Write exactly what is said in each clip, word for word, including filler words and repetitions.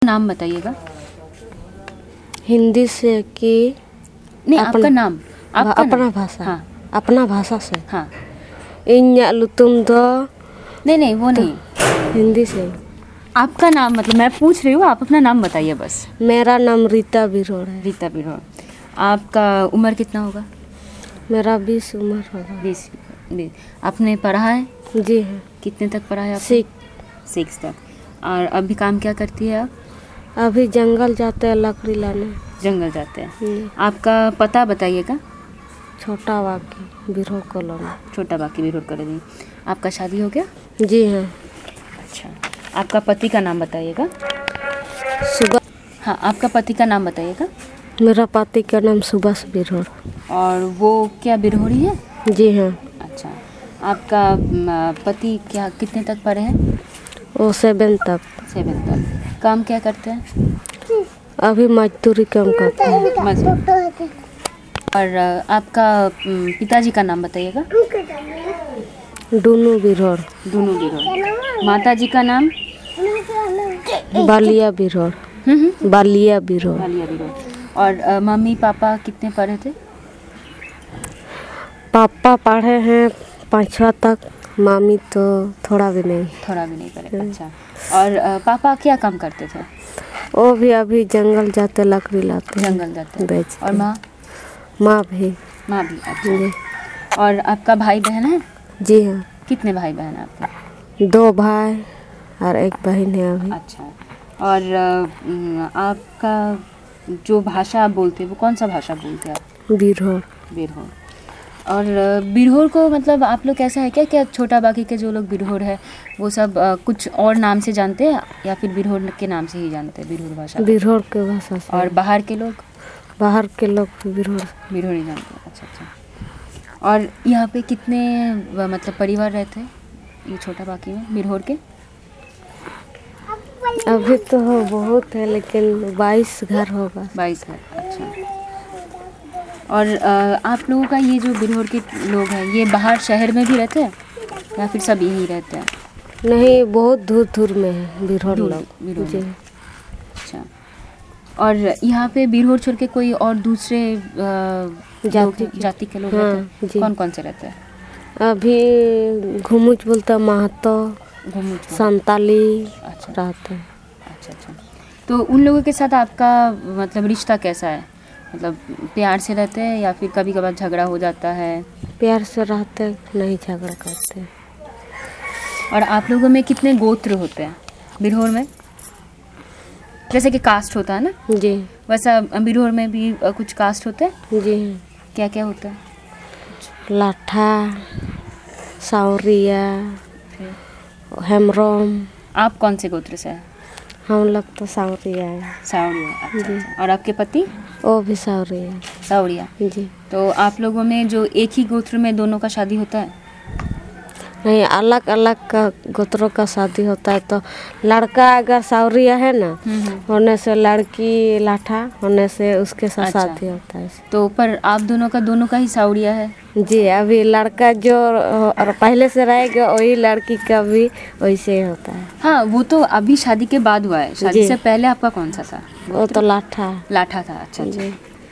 नाम बताइएगा। हिंदी से कि नहीं, आपका नाम, आपका अपना नाम। भाषा। हाँ अपना भाषा से। हाँ। इन्या लुतुम दो। नहीं नहीं वो नहीं, हिंदी से। आपका नाम, मतलब मैं पूछ रही हूँ, आप अपना नाम बताइए बस। मेरा नाम रीता बिरोड़ है। रीता बिरोड़। आपका उम्र कितना होगा? मेरा बीस उम्र होगा। बीस बीस। आपने पढ़ा है? जी हाँ। कितने तक पढ़ा है आपने? सिक्स सिक्स तक। और अभी काम क्या करती है आप? अभी जंगल जाते हैं लकड़ी लाने। जंगल जाते हैं। आपका पता बताइएगा। छोटा बाकी बिरोड़ कॉलोनी। छोटा बाकी बिरोड़ कॉलोनी। आपका शादी हो गया? जी हाँ। अच्छा, आपका पति का नाम बताइएगा। सुबह। हाँ, आपका पति का नाम बताइएगा। मेरा पति का नाम सुभाष बिरोड़। और वो क्या बिरहोरी है? जी हाँ। अच्छा, आपका म, पति क्या कितने तक पढ़े हैं? वो सेवन तक। सेवन तक। काम क्या करते हैं? अभी मजदूरी काम करते हैं। मजदूरी। और आपका पिताजी का नाम बताइएगा। डूनू बिरोड़। डूनू बिरोड़। माता जी का नाम? बालिया बिरोड़। बालिया बिरोड़। बालिया बिरोड़। और अ, मम्मी पापा कितने पढ़े थे? पापा पढ़े हैं पाँचवा तक, मामी तो थोड़ा भी नहीं। थोड़ा भी नहीं पढ़े। अच्छा, और अ, पापा क्या काम करते थे? वो भी अभी जंगल जाते लकड़ी लाते। जंगल जाते। बेचते। और माँ? माँ भी। माँ भी। अच्छा। और आपका भाई बहन है? जी हाँ। कितने भाई बहन है आपके? दो भाई और एक बहन है अभी। अच्छा। और अ, आपका जो भाषा आप बोलते हैं वो कौन सा भाषा बोलते हैं आप? बिरोड़। बिरहोर। और बिरहोर को मतलब आप लोग कैसा है क्या क्या छोटा बाकी के जो लोग बिरहोर है वो सब आ, कुछ और नाम से जानते हैं या फिर बिरहोर के नाम से ही जानते हैं बिरहोर भाषा? बिरोड़ के भाषा से। और बाहर के लोग? बाहर के लोग बिरोड़। बिरहोर ही जानते हैं। अच्छा अच्छा। और यहाँ पे कितने मतलब परिवार रहते हैं ये छोटा बाकी में बिरहोर के? अभी तो बहुत है लेकिन बाईस घर होगा। बाईस घर। अच्छा। और आ, आप लोगों का ये जो बिरहोर के लोग हैं ये बाहर शहर में भी रहते हैं या फिर सब यहीं रहते हैं? नहीं, बहुत दूर दूर में है बिरोड़ दूर, लोग। बिरहोर जी। अच्छा। और यहाँ पे बिरहोर छोड़ के कोई और दूसरे आ, जाति लोग, जाति के लोग हाँ, रहते हैं? कौन कौन से रहते हैं? अभी घुमुच बोलता महतो, घुमुच, संताली। अच्छा रहते हैं। अच्छा अच्छा। तो उन लोगों के साथ आपका मतलब रिश्ता कैसा है? मतलब प्यार से रहते हैं या फिर कभी कभार झगड़ा हो जाता है? प्यार से रहते, नहीं झगड़ा करते। और आप लोगों में कितने गोत्र होते हैं बिरहोर में? जैसे कि कास्ट होता है ना, जी। वैसा बिरहोर में भी कुछ कास्ट होते हैं? जी। क्या क्या होता है? लाठा, सावरिया, हेमरोम। आप कौन से गोत्र से हैं? हम लोग तो सावरिया है। सावड़िया। अच्छा, अच्छा। और आपके पति? वो भी सावरिया। सावड़िया। जी। तो आप लोगों में जो एक ही गोत्र में दोनों का शादी होता है? नहीं, अलग अलग का गोत्रों का शादी होता है। तो लड़का अगर सावरिया है ना, होने से लड़की लाठा होने से उसके साथ अच्छा। शादी होता है। तो पर आप दोनों का दोनों का ही सावड़िया है? जी। अभी लड़का जो और पहले से रहेगा वही लड़की का भी वैसे ही होता है। हाँ, वो तो अभी शादी के बाद हुआ है। शादी से पहले आपका कौन सा था? वो तो लाठा। लाठा था। अच्छा अच्छा।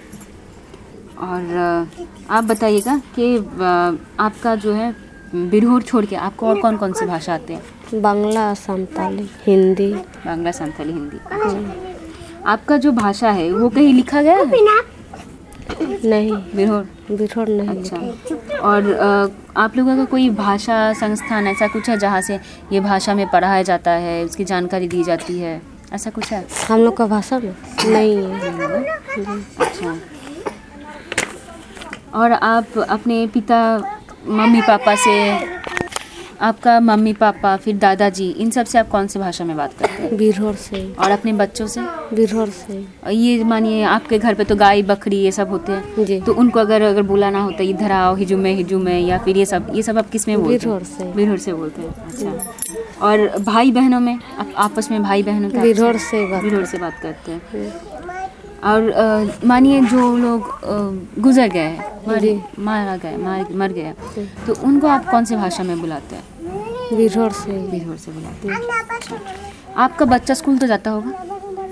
और आप बताइएगा कि आपका जो है बिरहोर छोड़ के आपको और कौन कौन सी भाषा आते हैं? बांग्ला, संताली, हिंदी। बांग्ला, संताली, हिंदी। अच्छा। आपका जो भाषा है वो कहीं लिखा गया है? नहीं, बिरहोर। बिरोड़ नहीं। अच्छा। और आ, आप लोगों का कोई भाषा संस्थान ऐसा कुछ है जहाँ से ये भाषा में पढ़ाया जाता है, उसकी जानकारी दी जाती है, ऐसा कुछ है? हम लोग का भाषा में नहीं है। अच्छा। और आप अपने पिता मम्मी पापा से, आपका मम्मी पापा फिर दादाजी, इन सब से आप कौन सी भाषा में बात करते हैं? बिरोड़ से। और अपने बच्चों से? बिरोड़ से। और ये मानिए आपके घर पे तो गाय बकरी ये सब होते हैं जी। तो उनको अगर अगर बुलाना होता है इधर आओ, हिजुमे हिजुमे, या फिर ये सब ये सब आप किस में बोलते हैं? बिरोड़ से। बिरहोर से बोलते हैं। अच्छा। और भाई बहनों में आप आपस में भाई बहनों का? बिरोड़ से बात। बिरहोर से बात करते हैं। और अ, मानिए जो लोग अ, गुजर गए हैं, मर, मारा गए मार मर गए, तो उनको आप कौन सी भाषा में बुलाते हैं? बिरोड़ से। बिरहोर से बुलाते हैं। अच्छा। आपका बच्चा स्कूल तो जाता होगा?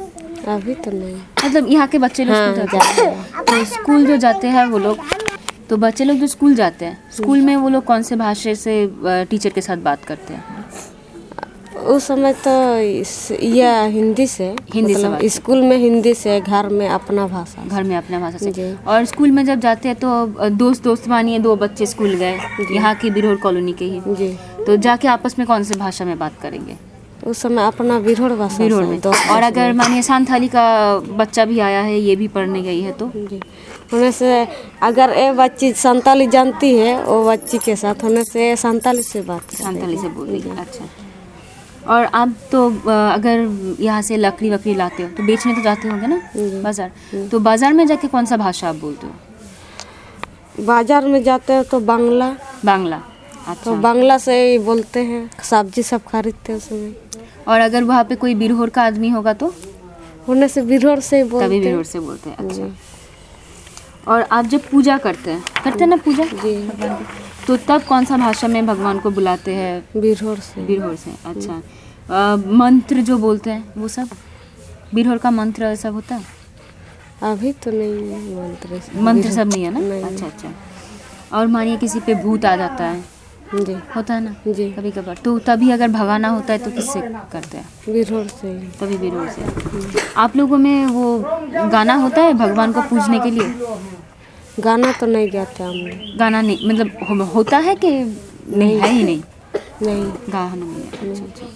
अभी तो नहीं। मतलब यहाँ के बच्चे लोग हाँ, स्कूल जाते हैं, तो स्कूल जो जाते हैं वो लोग, तो बच्चे लोग जो स्कूल जाते हैं, स्कूल में वो लोग कौन से भाषा से टीचर के साथ बात करते हैं? उस समय तो इस, यह हिंदी से हिंदी से मतलब बात स्कूल में हिंदी से, घर में अपना भाषा से। घर में अपना भाषा से। जी। और स्कूल में जब जाते हैं तो दोस्त दोस्त मानिए दो बच्चे स्कूल गए यहाँ की बिरहोर कॉलोनी के ही, जी। तो जाके आपस में कौन से भाषा में बात करेंगे? उस समय अपना बिरहोर भाषा बिरहोर से में। दोस्त और से। अगर मानिए संथाली का बच्चा भी आया है, ये भी पढ़ने गई है, तो जी, होने से अगर ये बच्ची संताली जानती है, वो बच्ची के साथ होने से संताली से बात करेगी। संथाली से बोल रही है। अच्छा। और आप तो अ, अगर यहाँ से लकड़ी वकड़ी लाते हो तो बेचने तो जाते होंगे ना बाजार, तो बाजार में जाके कौन सा भाषा आप बोलते हो? बाजार में जाते हैं तो बांग्ला बांग्ला। तो अच्छा। बांग्ला से ही बोलते हैं, सब्जी सब खरीदते हैं उसमें। और अगर वहाँ पे कोई बिरहोर का आदमी होगा तो होने से बिरहोर से ही बोलते तभी हैं। बिरहोर से बोलते हैं। अच्छा। और आप जब पूजा करते हैं करते हैं ना पूजा जी। भगवान की, तो तब कौन सा भाषा में भगवान को बुलाते हैं? बिरहोर से। बिरहोर से। अच्छा। अ, मंत्र जो बोलते हैं वो सब बिरहोर का मंत्र सब होता है? अभी तो नहीं है मंत्र से। मंत्र सब नहीं है ना? नहीं। अच्छा अच्छा। और मानिए किसी पे भूत आ जाता है, जी होता है ना जी। कभी कभार, तो तभी अगर भगाना होता है तो किससे करते हैं? बिरहोर से ही। तभी बिरहोर से। आप लोगों में वो गाना होता है भगवान को पूजने के लिए? गाना तो नहीं गाते हम लोग। गाना नहीं, मतलब हो, होता है कि नहीं? है ही नहीं नहीं। गाना नहीं है। अच्छा अच्छा।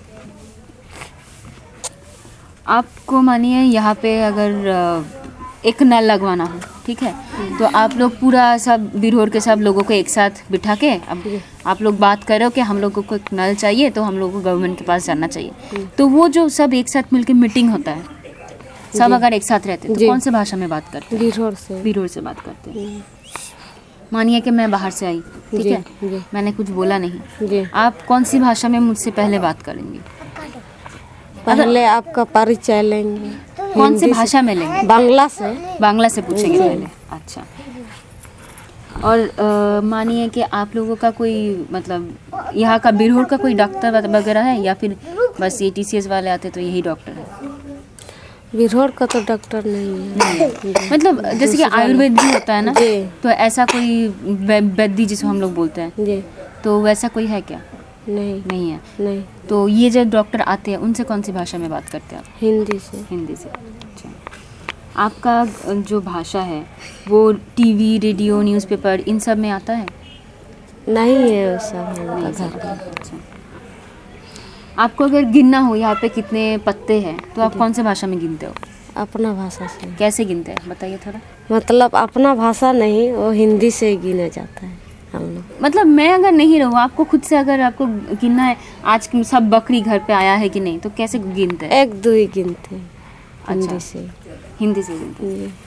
आपको मानिए यहाँ पे अगर अ, एक नल लगवाना हो, ठीक है, तो आप लोग पूरा सब बिरहोर के सब लोगों को एक साथ बिठा के, अब आप लोग बात कर रहे हो कि हम लोगों को एक नल चाहिए, तो हम लोगों को गवर्नमेंट के पास जाना चाहिए, तो वो जो सब एक साथ मिलकर मीटिंग होता है, सब अगर एक साथ रहते हैं तो जी। कौन से भाषा में बात करते हैं? बिरहोर से। बिरहोर से बात करते हैं। मानिए कि मैं बाहर से आई, ठीक जी, है, जी। मैंने कुछ बोला नहीं, जी। आप कौन सी भाषा में मुझसे पहले बात करेंगे? पहले आपका परिचय लेंगे। कौन से हिंदी भाषा में लेंगे? बांग्ला से। बांग्ला से पूछेंगे पहले। अच्छा। और अ, मानिए कि आप लोगों का कोई मतलब यहाँ का बिरहोर का कोई डॉक्टर वगैरह है, या फिर बस ये टी सी एस वाले आते तो यही डॉक्टर है? बिरहोर का तो डॉक्टर नहीं है। मतलब जैसे कि आयुर्वेद भी होता है ना, जी। तो ऐसा कोई वै- वैद्य जिसे हम लोग बोलते हैं, जी। तो वैसा कोई है क्या? नहीं। नहीं है। नहीं। तो ये जो डॉक्टर आते हैं उनसे कौन सी भाषा में बात करते हैं आप? हिंदी से। हिंदी से। अच्छा। आपका जो भाषा है वो टीवी, रेडियो, न्यूज़पेपर इन सब में आता है? नहीं है वो सब हमारा नहीं घर सर। में। अच्छा। आपको अगर गिनना हो यहाँ पे कितने पत्ते हैं, तो आप कौन से भाषा में गिनते हो? अपना भाषा से। कैसे गिनते हैं बताइए थोड़ा। मतलब अपना भाषा नहीं, वो हिंदी से ही गिना जाता है हम लोग। मतलब मैं अगर नहीं रहूँ, आपको खुद से अगर आपको गिनना है आज की सब बकरी घर पे आया है कि नहीं, तो कैसे गिनते हैं? एक दो ही गिनते हैं हिंदी अच्छा। से। हिंदी से गिनते हैं। जी।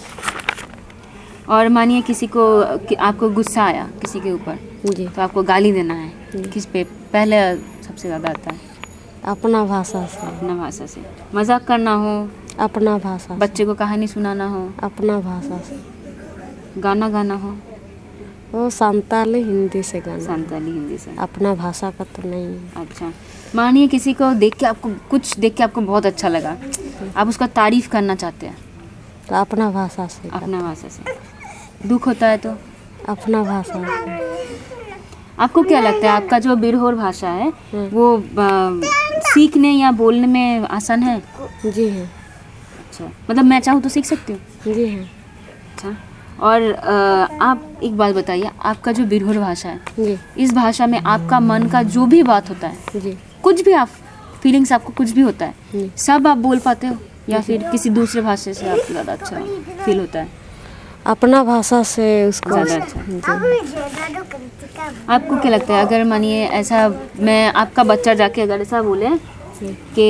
और मानिए किसी को कि आपको गुस्सा आया किसी के ऊपर, जी। तो आपको गाली देना है, किस पे पहले सबसे ज़्यादा आता है? अपना भाषा से। अपना भाषा से। मजाक करना हो, अपना भाषा से। बच्चे को कहानी सुनाना हो, अपना भाषा से। गाना गाना हो, वो संताली हिंदी से गाना। संताली हिंदी से। अपना भाषा का तो नहीं है। अच्छा। मानिए किसी को देख के आपको कुछ देख के आपको बहुत अच्छा लगा, आप उसका तारीफ करना चाहते हैं, तो अपना भाषा से। अपना भाषा से। दुख होता है तो? अपना भाषा से। आपको क्या लगता है आपका जो बिरहोर भाषा है वो आ, सीखने या बोलने में आसान है? जी हाँ। अच्छा। मतलब मैं चाहूँ तो सीख सकती हूँ? जी हाँ। अच्छा। और आ, आप एक बात बताइए, आपका जो बिरहोर भाषा है, जी। इस भाषा में आपका मन का जो भी बात होता है, जी। कुछ भी आप फीलिंग्स आपको कुछ भी होता है, जी। सब आप बोल पाते हो, या फिर किसी दूसरे भाषा से आपको ज़्यादा अच्छा फील होता है? अपना भाषा से उसको ज़्यादा अच्छा। जी। आपको क्या लगता है अगर मानिए ऐसा मैं आपका बच्चा जाके अगर ऐसा बोले कि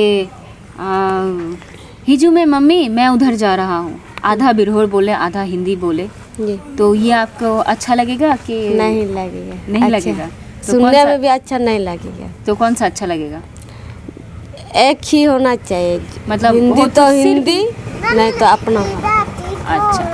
हिजू में मम्मी मैं उधर जा रहा हूँ, आधा बिरहोर बोले आधा हिंदी बोले, जी। तो ये आपको अच्छा लगेगा कि नहीं लगेगा? नहीं अच्छा। लगेगा? तो कौन सुनने सा- में भी अच्छा नहीं लगेगा। तो कौन सा अच्छा लगेगा? एक ही होना चाहिए। मतलब हिंदी हो तो तो सिर्फ- हिंदी, नहीं तो अपना भाषा। अच्छा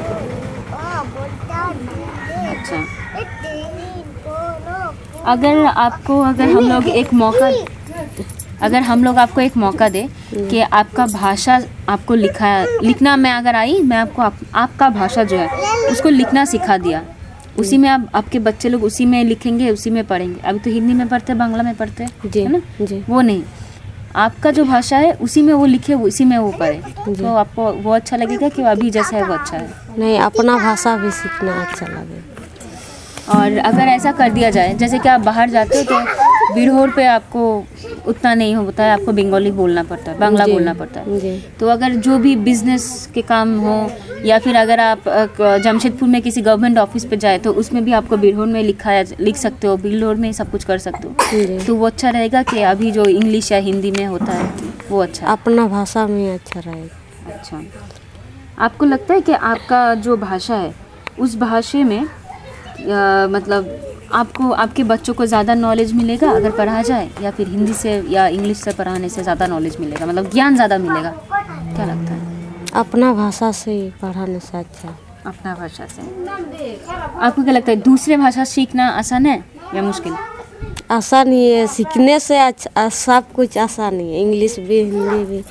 अच्छा। अगर आपको अगर हम लोग एक मौका अगर हम लोग आपको एक मौका दे कि आपका भाषा आपको लिखा लिखना मैं अगर आई मैं आपको आप, आपका भाषा जो है उसको लिखना सिखा दिया, उसी में आप आपके बच्चे लोग उसी में लिखेंगे, उसी में पढ़ेंगे। अभी तो हिंदी में पढ़ते हैं, बांग्ला में पढ़ते हैं, है ना जी। वो नहीं, आपका जो भाषा है उसी में वो लिखे, उसी में वो पढ़े, तो आपको वो अच्छा लगेगा कि अभी जैसा है वो अच्छा है? नहीं, अपना भाषा भी सीखना अच्छा लगेगा। और अगर ऐसा कर दिया जाए जैसे कि आप बाहर जाते हो तो बिरहोर पे आपको उतना नहीं होता है, आपको बंगाली बोलना पड़ता है, बांग्ला बोलना पड़ता है, जी। तो अगर जो भी बिजनेस के काम हो या फिर अगर आप अ, जमशेदपुर में किसी गवर्नमेंट ऑफिस पे जाए तो उसमें भी आपको बिरहोर में लिखा लिख सकते हो, बिरहोर में सब कुछ कर सकते हो, जी। तो वो अच्छा रहेगा कि अभी जो इंग्लिश या हिंदी में होता है वो अच्छा? अपना भाषा में अच्छा रहेगा। अच्छा, आपको लगता है कि आपका जो भाषा है उस भाषा में या, मतलब आपको आपके बच्चों को ज़्यादा नॉलेज मिलेगा अगर पढ़ा जाए, या फिर हिंदी से या इंग्लिश से पढ़ाने से ज़्यादा नॉलेज मिलेगा, मतलब ज्ञान ज़्यादा मिलेगा? क्या लगता है? अपना भाषा से ही पढ़ाने से अच्छा। अपना भाषा से। आपको क्या लगता है दूसरे भाषा सीखना आसान है या मुश्किल? आसान ही है, सीखने से अच्छा, सब कुछ आसान ही है, इंग्लिश भी हिंदी भी।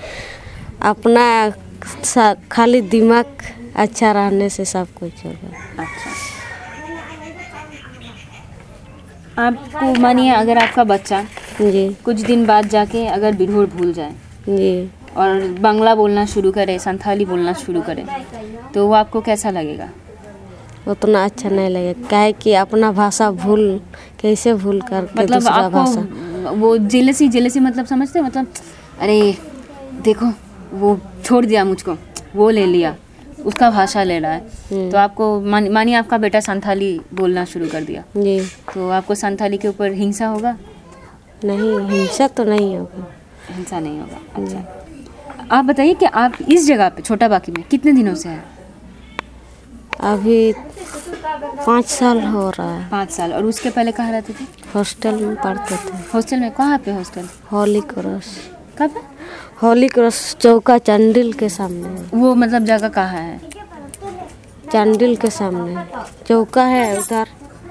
अपना खाली दिमाग अच्छा रहने से सब कुछ होगा। अच्छा, आपको मानिए अगर आपका बच्चा जी कुछ दिन बाद जाके अगर बिरहोर भूल जाए जी और बांग्ला बोलना शुरू करे, संथाली बोलना शुरू करे, तो वो आपको कैसा लगेगा? उतना अच्छा नहीं लगेगा, काहे कि अपना भाषा भूल कैसे भूल करके मतलब दूसरा भाषा। आपको वो जेलसी जेलसी मतलब समझते हैं, मतलब अरे देखो वो छोड़ दिया मुझको, वो ले लिया, उसका भाषा ले रहा है, तो आपको मान मानिए आपका बेटा संथाली बोलना शुरू कर दिया, जी, तो आपको संथाली के ऊपर हिंसा होगा? नहीं, हिंसा तो नहीं होगा। हिंसा नहीं होगा। अच्छा, आप बताइए कि आप इस जगह पे छोटा बाकी में कितने दिनों से हैं? अभी पाँच साल हो रहा है। पाँच साल। और उसके पहले कहाँ रहते थे? हॉस्टल में पढ़ते थे। हॉस्टल में? कहाँ पे हॉस्टल? होली क्रॉस। कब? होली क्रॉस चौका चंडिल के सामने। वो मतलब जगह कहाँ है? चंडिल के सामने चौका है उधर।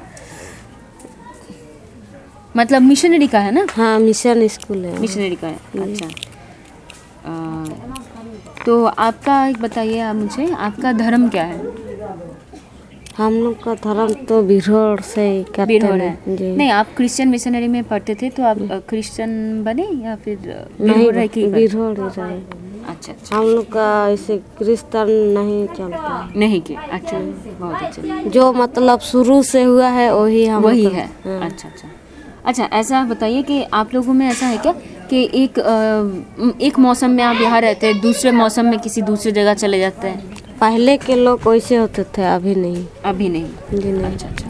मतलब मिशनरी का है ना? हाँ, मिशन स्कूल है। मिशनरी का है। अच्छा, आ, तो आपका एक बताइए आप मुझे, आपका धर्म क्या है? हम लोग का धर्म तो बिरहोर से ही करते बिरहोर हैं। है। जी। नहीं, आप क्रिश्चियन मिशनरी में पढ़ते थे तो आप क्रिश्चियन बने या फिर नहीं, बिरहोर रह के? बिरहोर ही रहे। अच्छा अच्छा, हम लोग का ऐसे क्रिश्चियन नहीं चलता है। नहीं के। अच्छा, बहुत अच्छा, जो मतलब शुरू से हुआ है वही हम वही लोग- है। हाँ। अच्छा अच्छा अच्छा, ऐसा बताइए कि आप लोगों में ऐसा है क्या कि एक अ, एक मौसम में आप यहाँ रहते हैं, दूसरे मौसम में किसी दूसरी जगह चले जाते हैं? पहले के लोग वैसे होते थे, अभी नहीं। अभी नहीं। जी नहीं। अच्छा अच्छा।